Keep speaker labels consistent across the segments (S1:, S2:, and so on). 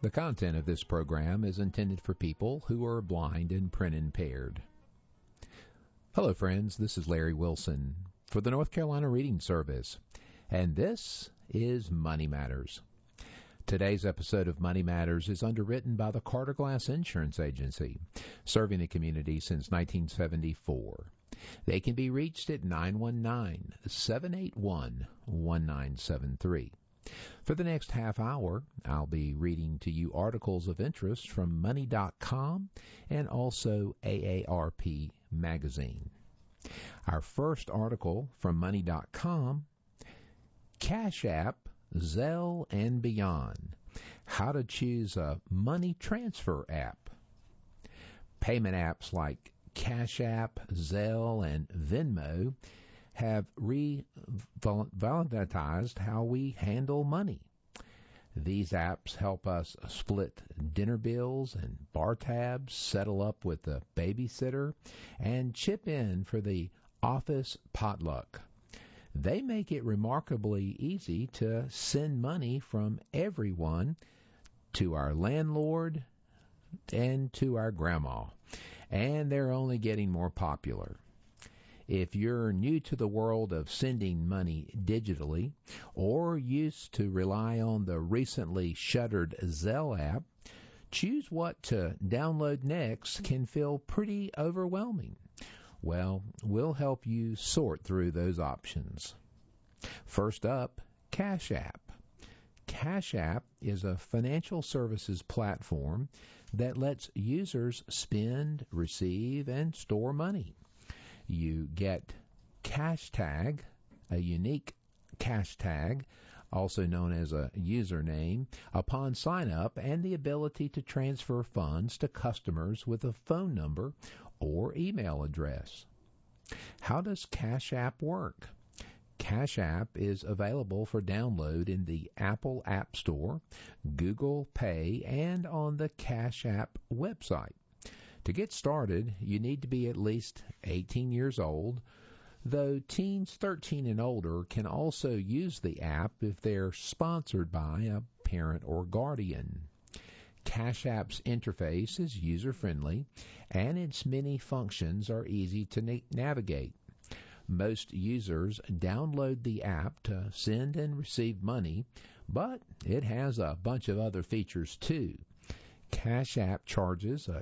S1: The content of this program is intended for people who are blind and print impaired. Hello, friends. This is Larry Wilson for the North Carolina Reading Service, and this is Money Matters. Today's episode of Money Matters is underwritten by the Carter Glass Insurance Agency, serving the community since 1974. They can be reached at 919-781-1973. For the next half hour, I'll be reading to you articles of interest from Money.com and also AARP Magazine. Our first article from Money.com, Cash App, Zelle, and Beyond. How to choose a money transfer app. Payment apps like Cash App, Zelle, and Venmo have revitalized how we handle money. These apps help us split dinner bills and bar tabs, settle up with a babysitter, and chip in for the office potluck. They make it remarkably easy to send money from everyone to our landlord and to our grandma, and they're only getting more popular. If you're new to the world of sending money digitally or used to rely on the recently shuttered Zelle app, choose what to download next can feel pretty overwhelming. Well, we'll help you sort through those options. First up, Cash App. Cash App is a financial services platform that lets users spend, receive, and store money. You get Cash Tag, a unique cash tag, also known as a username, upon sign up, and the ability to transfer funds to customers with a phone number or email address. How does Cash App work? Cash App is available for download in the Apple App Store, Google Pay, and on the Cash App website. To get started, you need to be at least 18 years old, though teens 13 and older can also use the app if they're sponsored by a parent or guardian. Cash App's interface is user-friendly, and its many functions are easy to navigate. Most users download the app to send and receive money, but it has a bunch of other features too. Cash App charges a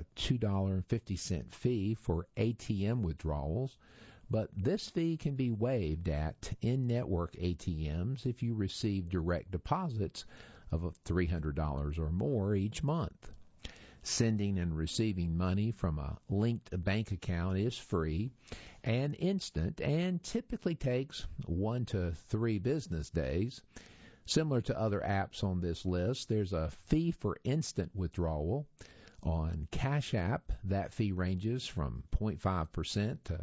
S1: $2.50 fee for ATM withdrawals, but this fee can be waived at in-network ATMs if you receive direct deposits of $300 or more each month. Sending and receiving money from a linked bank account is free and instant and typically takes 1 to 3 business days. Similar to other apps on this list, there's a fee for instant withdrawal. On Cash App, that fee ranges from 0.5% to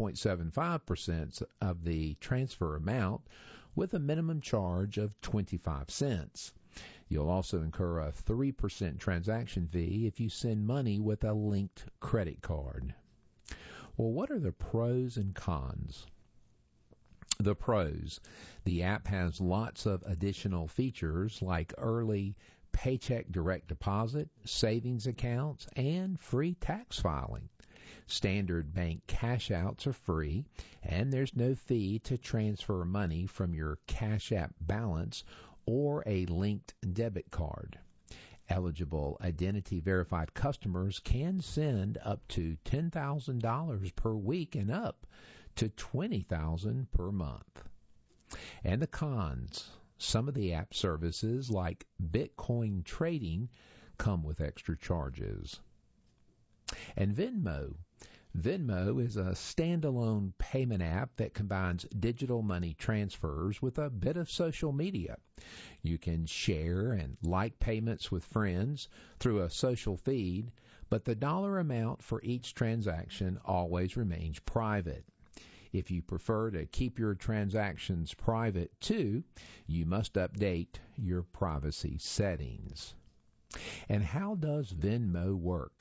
S1: 1.75% of the transfer amount, with a minimum charge of 25 cents. You'll also incur a 3% transaction fee if you send money with a linked credit card. Well, what are the pros and cons? The pros. The app has lots of additional features like early paycheck direct deposit, savings accounts, and free tax filing. Standard bank cash outs are free, and there's no fee to transfer money from your Cash App balance or a linked debit card. Eligible identity-verified customers can send up to $10,000 per week and up to $20,000 per month. And the cons. Some of the app services, like Bitcoin trading, come with extra charges. And Venmo. Venmo is a standalone payment app that combines digital money transfers with a bit of social media. You can share and like payments with friends through a social feed, but the dollar amount for each transaction always remains private. If you prefer to keep your transactions private too, you must update your privacy settings. And how does Venmo work?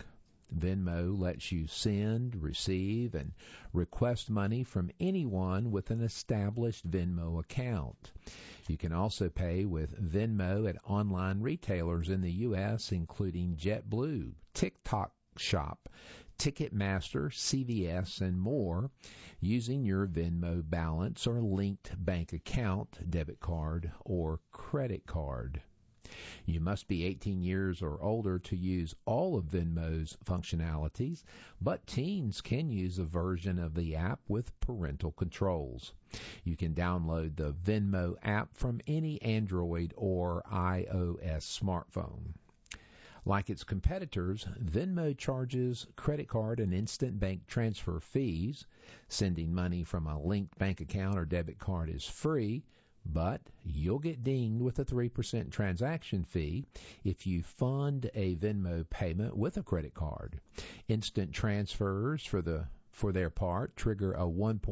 S1: Venmo lets you send, receive, and request money from anyone with an established Venmo account. You can also pay with Venmo at online retailers in the U.S., including JetBlue, TikTok Shop, Ticketmaster, CVS, and more, using your Venmo balance or linked bank account, debit card, or credit card. You must be 18 years or older to use all of Venmo's functionalities, but teens can use a version of the app with parental controls. You can download the Venmo app from any Android or iOS smartphone. Like its competitors, Venmo charges credit card and instant bank transfer fees. Sending money from a linked bank account or debit card is free, but you'll get dinged with a 3% transaction fee if you fund a Venmo payment with a credit card. Instant transfers, for their part, trigger a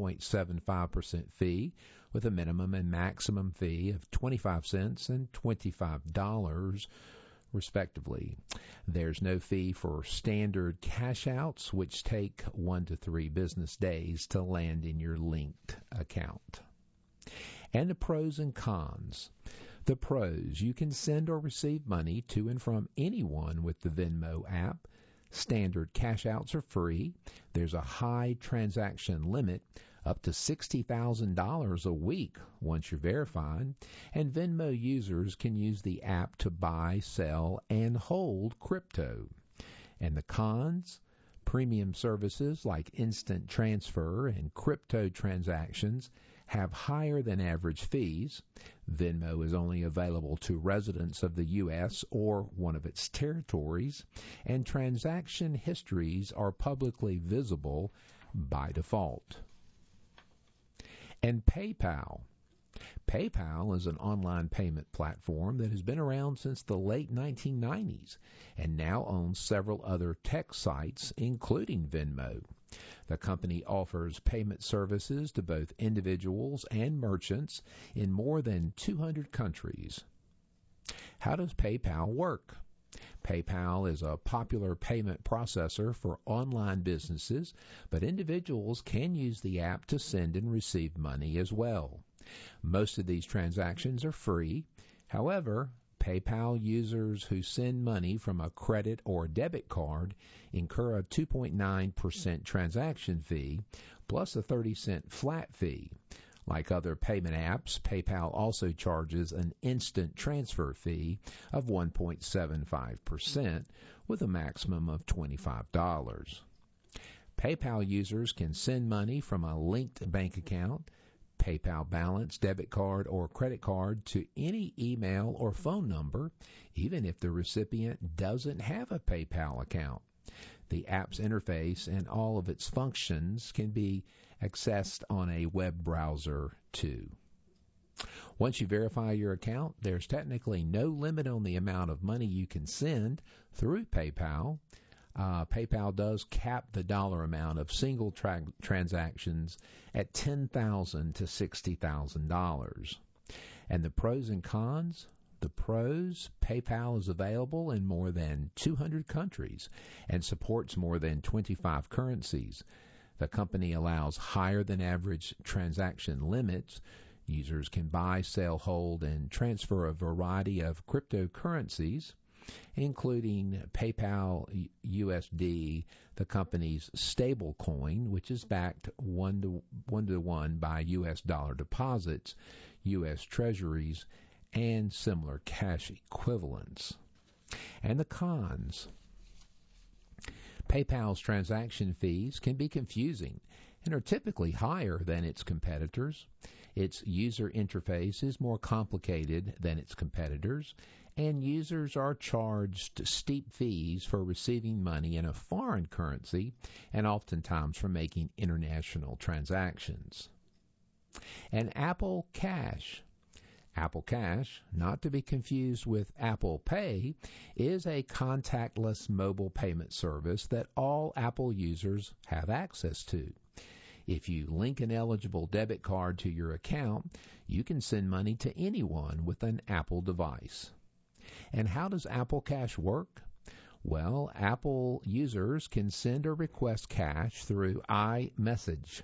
S1: 1.75% fee with a minimum and maximum fee of 25 cents and $25, respectively. There's no fee for standard cash outs, which take 1 to 3 business days to land in your linked account. And the pros and cons. The pros: you can send or receive money to and from anyone with the Venmo app. Standard cash outs are free. There's a high transaction limit, up to $60,000 a week once you're verified. And Venmo users can use the app to buy, sell, and hold crypto. And the cons: premium services like instant transfer and crypto transactions have higher than average fees. Venmo is only available to residents of the U.S. or one of its territories, and transaction histories are publicly visible by default. And PayPal. PayPal is an online payment platform that has been around since the late 1990s and now owns several other tech sites, including Venmo. The company offers payment services to both individuals and merchants in more than 200 countries. How does PayPal work? PayPal is a popular payment processor for online businesses, but individuals can use the app to send and receive money as well. Most of these transactions are free. However, PayPal users who send money from a credit or debit card incur a 2.9% transaction fee plus a 30-cent flat fee. Like other payment apps, PayPal also charges an instant transfer fee of 1.75% with a maximum of $25. PayPal users can send money from a linked bank account, PayPal balance, debit card, or credit card to any email or phone number, even if the recipient doesn't have a PayPal account. The app's interface and all of its functions can be accessed on a web browser, too. Once you verify your account, there's technically no limit on the amount of money you can send through PayPal. PayPal does cap the dollar amount of single transactions at $10,000 to $60,000. And the pros and cons? The pros: PayPal is available in more than 200 countries and supports more than 25 currencies. The company allows higher than average transaction limits. Users can buy, sell, hold, and transfer a variety of cryptocurrencies, including PayPal USD, the company's stable coin, which is backed 1-to-1 by U.S. dollar deposits, U.S. treasuries, and similar cash equivalents. And the cons: PayPal's transaction fees can be confusing and are typically higher than its competitors. Its user interface is more complicated than its competitors, and users are charged steep fees for receiving money in a foreign currency and oftentimes for making international transactions. And Apple Cash. Apple Cash, not to be confused with Apple Pay, is a contactless mobile payment service that all Apple users have access to. If you link an eligible debit card to your account, you can send money to anyone with an Apple device. And how does Apple Cash work? Well, Apple users can send or request cash through iMessage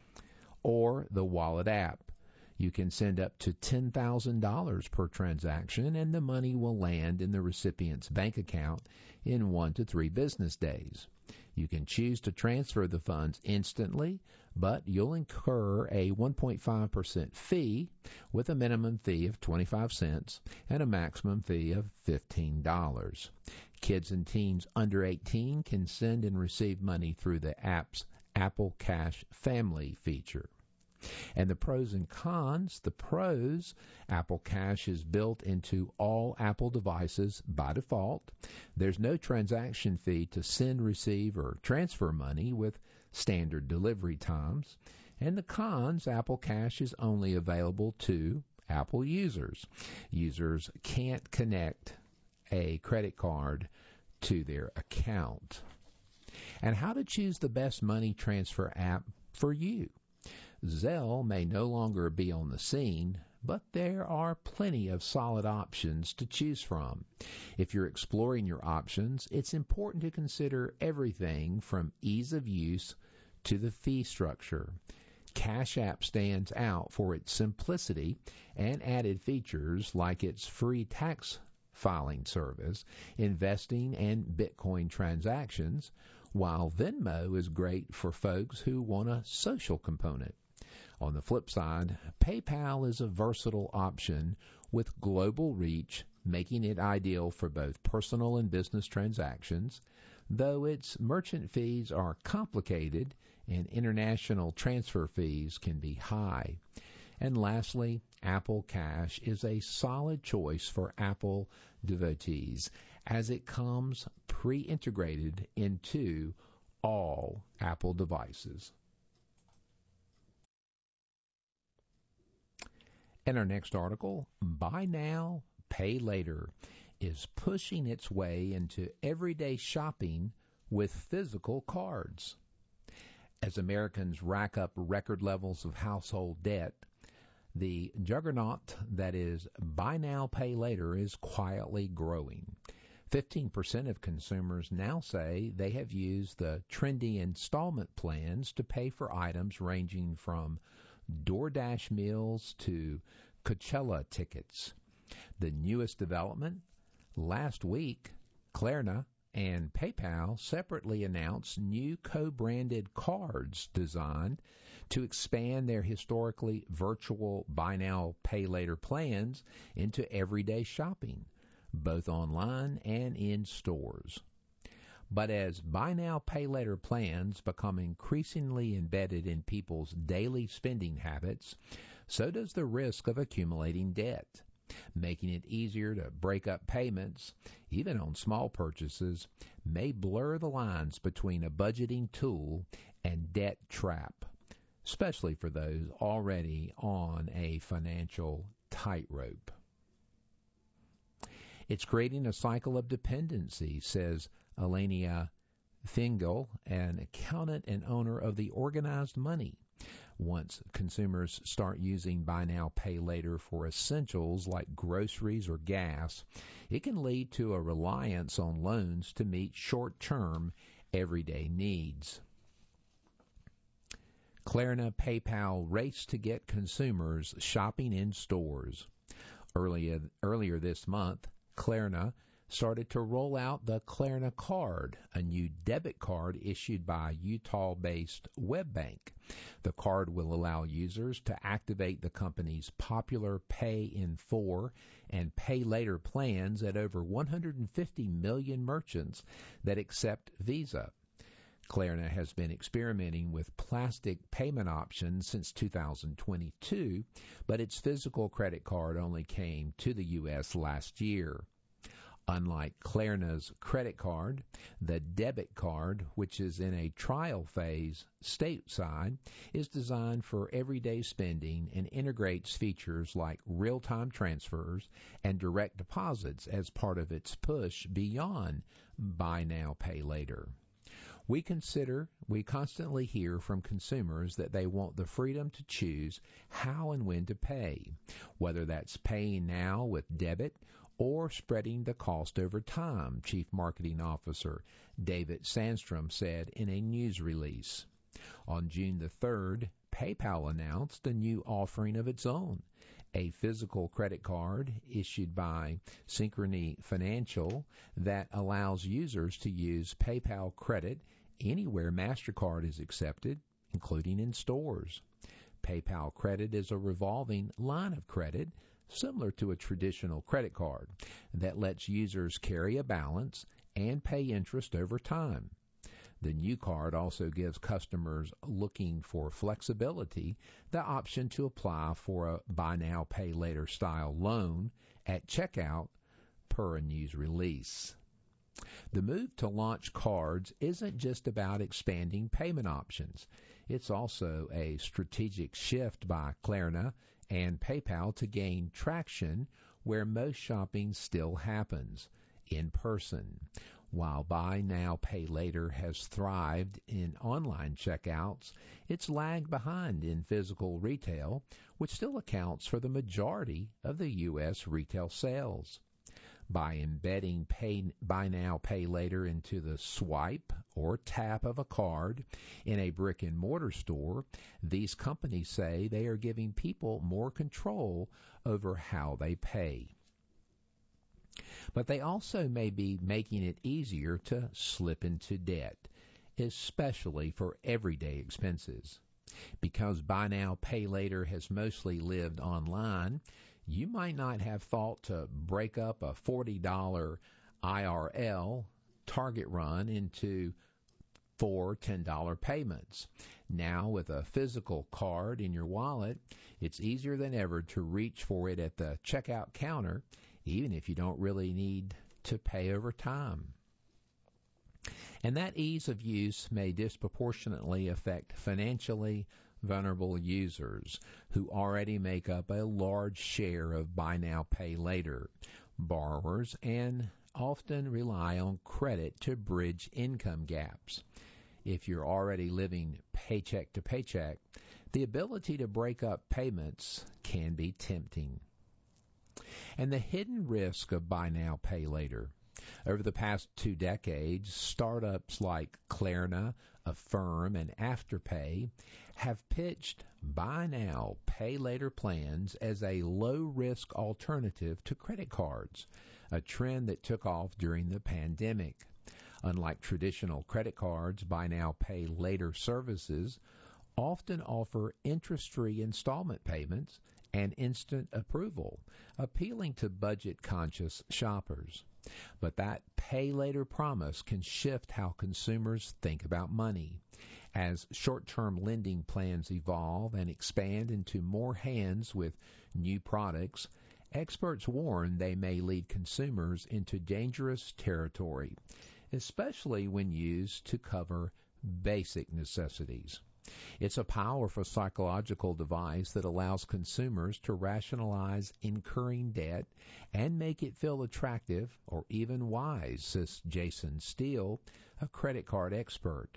S1: or the Wallet app. You can send up to $10,000 per transaction, and the money will land in the recipient's bank account in 1 to 3 business days. You can choose to transfer the funds instantly, but you'll incur a 1.5% fee with a minimum fee of 25 cents and a maximum fee of $15. Kids and teens under 18 can send and receive money through the app's Apple Cash Family feature. And the pros and cons: the pros, Apple Cash is built into all Apple devices by default. There's no transaction fee to send, receive, or transfer money with standard delivery times. And the cons: Apple Cash is only available to Apple users. Users can't connect a credit card to their account. And how to choose the best money transfer app for you. Zelle may no longer be on the scene, but there are plenty of solid options to choose from. If you're exploring your options, it's important to consider everything from ease of use to the fee structure. Cash App stands out for its simplicity and added features like its free tax filing service, investing, and Bitcoin transactions, while Venmo is great for folks who want a social component. On the flip side, PayPal is a versatile option with global reach, making it ideal for both personal and business transactions, though its merchant fees are complicated and international transfer fees can be high. And lastly, Apple Cash is a solid choice for Apple devotees as it comes pre-integrated into all Apple devices. In our next article, Buy Now, Pay Later is pushing its way into everyday shopping with physical cards. As Americans rack up record levels of household debt, the juggernaut that is Buy Now, Pay Later is quietly growing. 15% of consumers now say they have used the trendy installment plans to pay for items ranging from DoorDash meals to Coachella tickets. The newest development: last week, Klarna and PayPal separately announced new co-branded cards designed to expand their historically virtual Buy Now, Pay Later plans into everyday shopping, both online and in stores. But as Buy Now, Pay Later plans become increasingly embedded in people's daily spending habits, so does the risk of accumulating debt. Making it easier to break up payments, even on small purchases, may blur the lines between a budgeting tool and debt trap, especially for those already on a financial tightrope. It's creating a cycle of dependency, says Elenia Fingal, an accountant and owner of the Organized Money. Once consumers start using Buy Now, Pay Later for essentials like groceries or gas, it can lead to a reliance on loans to meet short-term, everyday needs. Klarna PayPal race to get consumers shopping in stores. Earlier this month, Klarna started to roll out the Klarna Card, a new debit card issued by Utah-based WebBank. The card will allow users to activate the company's popular Pay in 4 and Pay Later plans at over 150 million merchants that accept Visa. Klarna has been experimenting with plastic payment options since 2022, but its physical credit card only came to the U.S. last year. Unlike Klarna's credit card, the debit card, which is in a trial phase stateside, is designed for everyday spending and integrates features like real-time transfers and direct deposits as part of its push beyond Buy Now, Pay Later. We constantly hear from consumers that they want the freedom to choose how and when to pay, whether that's paying now with debit or spreading the cost over time, Chief Marketing Officer David Sandstrom said in a news release. On June the 3rd, PayPal announced a new offering of its own, a physical credit card issued by Synchrony Financial that allows users to use PayPal credit anywhere MasterCard is accepted, including in stores. PayPal Credit is a revolving line of credit similar to a traditional credit card that lets users carry a balance and pay interest over time. The new card also gives customers looking for flexibility the option to apply for a buy now, pay later style loan at checkout per a news release. The move to launch cards isn't just about expanding payment options. It's also a strategic shift by Klarna and PayPal to gain traction where most shopping still happens, in person. While buy now, pay later has thrived in online checkouts, it's lagged behind in physical retail, which still accounts for the majority of the U.S. retail sales. By embedding buy now, pay later into the swipe or tap of a card in a brick and mortar store, these companies say they are giving people more control over how they pay. But they also may be making it easier to slip into debt, especially for everyday expenses. Because buy now, pay later has mostly lived online, you might not have thought to break up a $40 IRL Target run into 4 $10 payments. Now, with a physical card in your wallet, it's easier than ever to reach for it at the checkout counter, even if you don't really need to pay over time. And that ease of use may disproportionately affect financially vulnerable users who already make up a large share of buy now, pay later borrowers and often rely on credit to bridge income gaps. If you're already living paycheck to paycheck, the ability to break up payments can be tempting. And the hidden risk of buy now, pay later. Over the past 2 decades, startups like Klarna, Affirm, and Afterpay have pitched buy now, pay later plans as a low-risk alternative to credit cards, a trend that took off during the pandemic. Unlike traditional credit cards, buy now, pay later services often offer interest-free installment payments and instant approval, appealing to budget-conscious shoppers. But that pay later promise can shift how consumers think about money. As short-term lending plans evolve and expand into more hands with new products, experts warn they may lead consumers into dangerous territory, especially when used to cover basic necessities. It's a powerful psychological device that allows consumers to rationalize incurring debt and make it feel attractive or even wise, says Jason Steele, a credit card expert.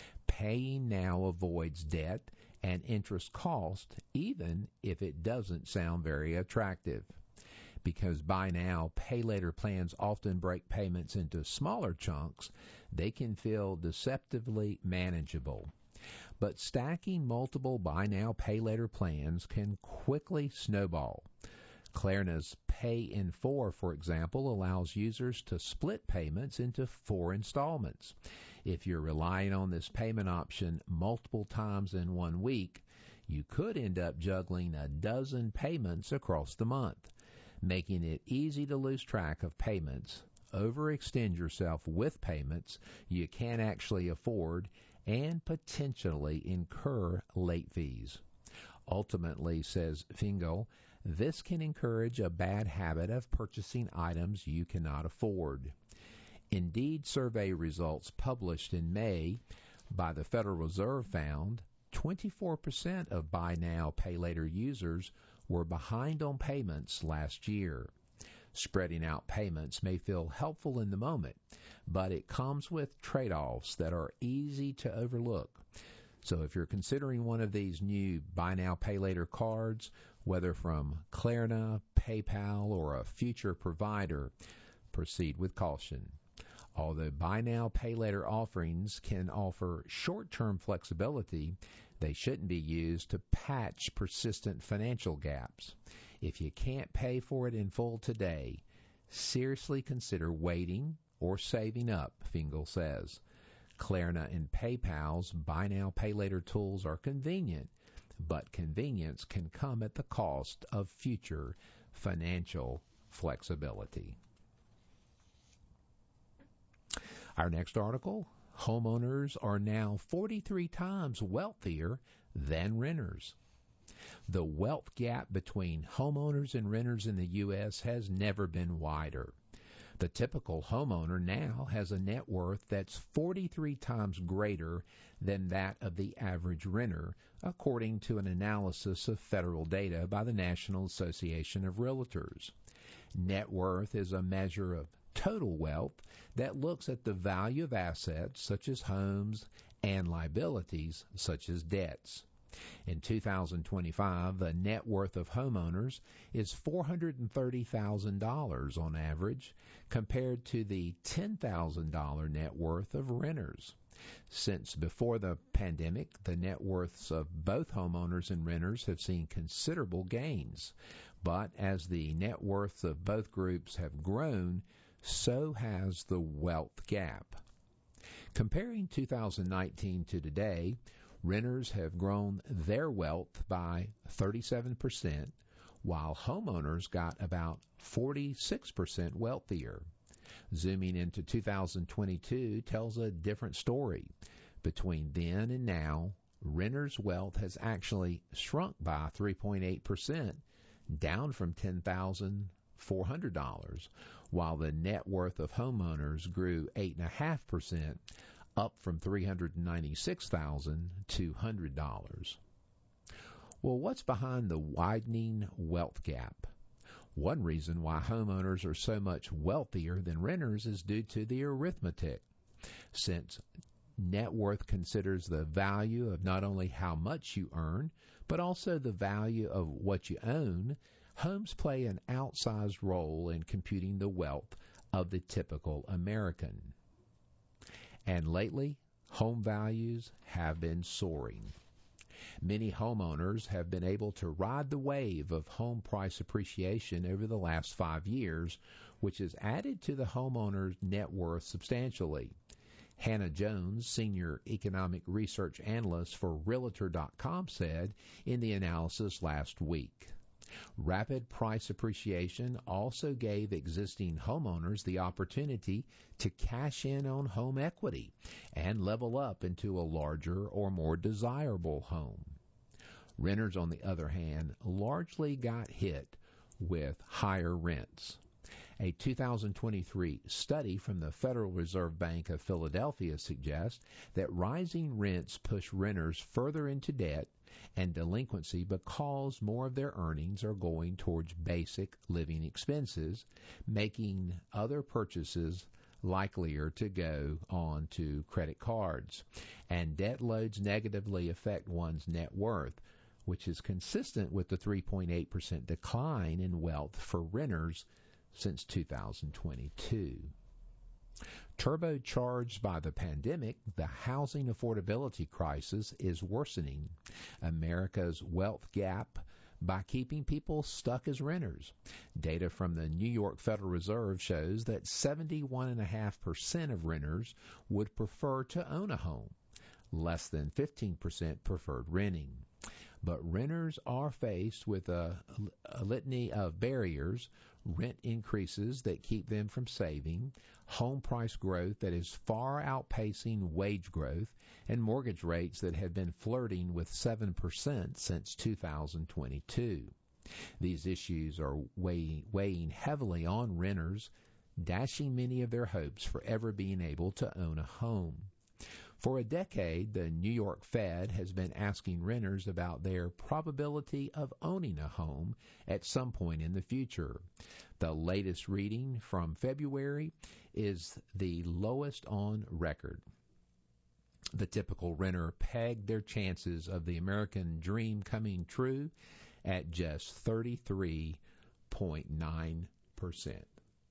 S1: Paying now avoids debt and interest cost, even if it doesn't sound very attractive. Because buy now, pay later plans often break payments into smaller chunks, they can feel deceptively manageable. But stacking multiple buy now, pay later plans can quickly snowball. Klarna's Pay in 4, for example, allows users to split payments into 4 installments. If you're relying on this payment option multiple times in 1 week, you could end up juggling a dozen payments across the month, making it easy to lose track of payments, overextend yourself with payments you can't actually afford, and potentially incur late fees. Ultimately, says Fingal, this can encourage a bad habit of purchasing items you cannot afford. Indeed, survey results published in May by the Federal Reserve found 24% of buy now, pay later users were behind on payments last year. Spreading out payments may feel helpful in the moment, but it comes with trade-offs that are easy to overlook. So if you're considering one of these new buy now, pay later cards, Whether from Klarna, PayPal, or a future provider, proceed with caution. Although buy now, pay later offerings can offer short-term flexibility, they shouldn't be used to patch persistent financial gaps. If you can't pay for it in full today, seriously consider waiting or saving up, Fingal says. Klarna and PayPal's buy now, pay later tools are convenient, but convenience can come at the cost of future financial flexibility. Our next article, homeowners are now 43 times wealthier than renters. The wealth gap between homeowners and renters in the U.S. has never been wider. The typical homeowner now has a net worth that's 43 times greater than that of the average renter, according to an analysis of federal data by the National Association of Realtors. Net worth is a measure of total wealth that looks at the value of assets such as homes and liabilities such as debts. In 2025, the net worth of homeowners is $430,000 on average, compared to the $10,000 net worth of renters. Since before the pandemic, the net worths of both homeowners and renters have seen considerable gains. But as the net worths of both groups have grown, so has the wealth gap. Comparing 2019 to today, renters have grown their wealth by 37%, while homeowners got about 46% wealthier. Zooming into 2022 tells a different story. Between then and now, renters' wealth has actually shrunk by 3.8%, down from $10,400, while the net worth of homeowners grew 8.5%, up from $396,200. Well, what's behind the widening wealth gap? One reason why homeowners are so much wealthier than renters is due to the arithmetic. Since net worth considers the value of not only how much you earn, but also the value of what you own, homes play an outsized role in computing the wealth of the typical American. And lately, home values have been soaring. Many homeowners have been able to ride the wave of home price appreciation over the last 5 years, which has added to the homeowner's net worth substantially. Hannah Jones, Senior Economic Research Analyst for Realtor.com, said in the analysis last week. Rapid price appreciation also gave existing homeowners the opportunity to cash in on home equity and level up into a larger or more desirable home. Renters, on the other hand, largely got hit with higher rents. A 2023 study from the Federal Reserve Bank of Philadelphia suggests that rising rents push renters further into debt and delinquency because more of their earnings are going towards basic living expenses, making other purchases likelier to go on to credit cards. And debt loads negatively affect one's net worth, which is consistent with the 3.8% decline in wealth for renters since 2022. Turbocharged by the pandemic, the housing affordability crisis is worsening America's wealth gap by keeping people stuck as renters. Data from the New York Federal Reserve shows that 71.5% of renters would prefer to own a home. Less than 15% preferred renting. But renters are faced with a litany of barriers: rent increases that keep them from saving, home price growth that is far outpacing wage growth, and mortgage rates that have been flirting with 7% since 2022. These issues are weighing heavily on renters, dashing many of their hopes for ever being able to own a home. For a decade, the New York Fed has been asking renters about their probability of owning a home at some point in the future. The latest reading from February is the lowest on record. The typical renter pegged their chances of the American dream coming true at just 33.9%.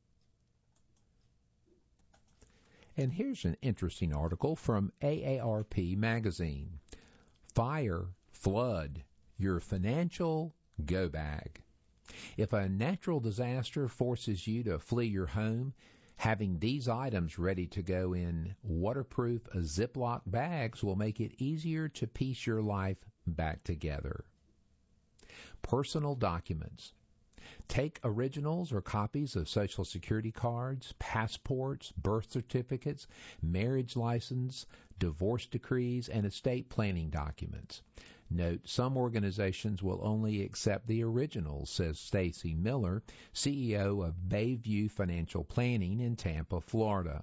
S1: And here's an interesting article from AARP magazine. Fire, flood, your financial go bag. If a natural disaster forces you to flee your home, having these items ready to go in waterproof Ziploc bags will make it easier to piece your life back together. Personal documents. Take originals or copies of Social Security cards, passports, birth certificates, marriage license, divorce decrees, and estate planning documents. Note, some organizations will only accept the originals, says Stacy Miller, CEO of Bayview Financial Planning in Tampa, Florida.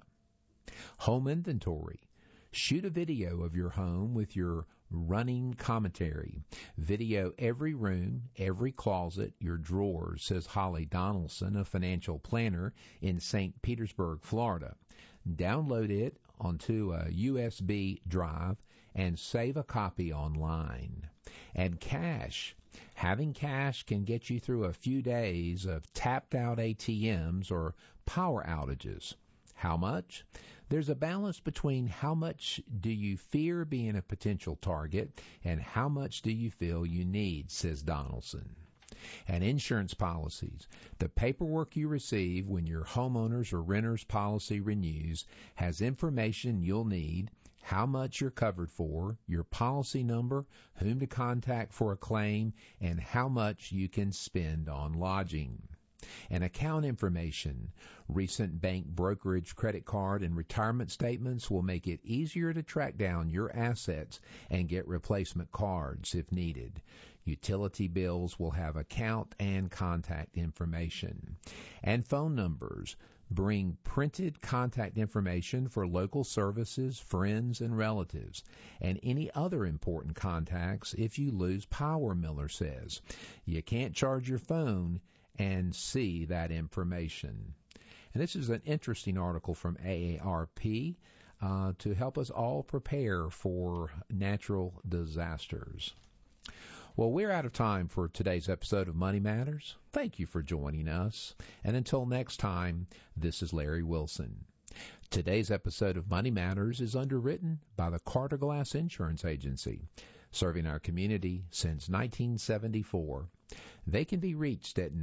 S1: Home inventory. Shoot a video of your home with your running commentary. Video every room, every closet, your drawers, says Holly Donaldson, a financial planner in St. Petersburg, Florida. Download it onto a USB drive and save a copy online. And cash. Having cash can get you through a few days of tapped out ATMs or power outages. How much? There's a balance between how much do you fear being a potential target and how much do you feel you need, says Donaldson. And insurance policies. The paperwork you receive when your homeowner's or renter's policy renews has information you'll need, how much you're covered for, your policy number, whom to contact for a claim, and how much you can spend on lodging. And account information. Recent bank brokerage, credit card, and retirement statements will make it easier to track down your assets and get replacement cards if needed. Utility bills will have account and contact information. And phone numbers. Bring printed contact information for local services, friends, and relatives, and any other important contacts if you lose power, Miller says. You can't charge your phone and see that information. And this is an interesting article from AARP to help us all prepare for natural disasters. Well, we're out of time for today's episode of Money Matters. Thank you for joining us. And until next time, this is Larry Wilson. Today's episode of Money Matters is underwritten by the Carter Glass Insurance Agency, serving our community since 1974. They can be reached at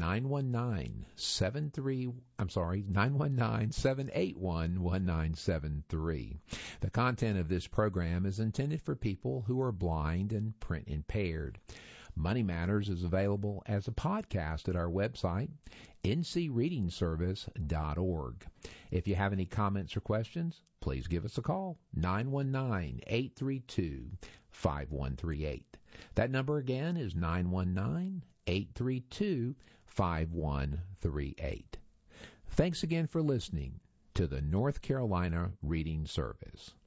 S1: 919-781-1973. The content of this program is intended for people who are blind and print impaired. Money Matters is available as a podcast at our website, ncreadingservice.org. If you have any comments or questions, please give us a call, 919-832-5138. That number again is 919-832-5138. Thanks again for listening to the North Carolina Reading Service.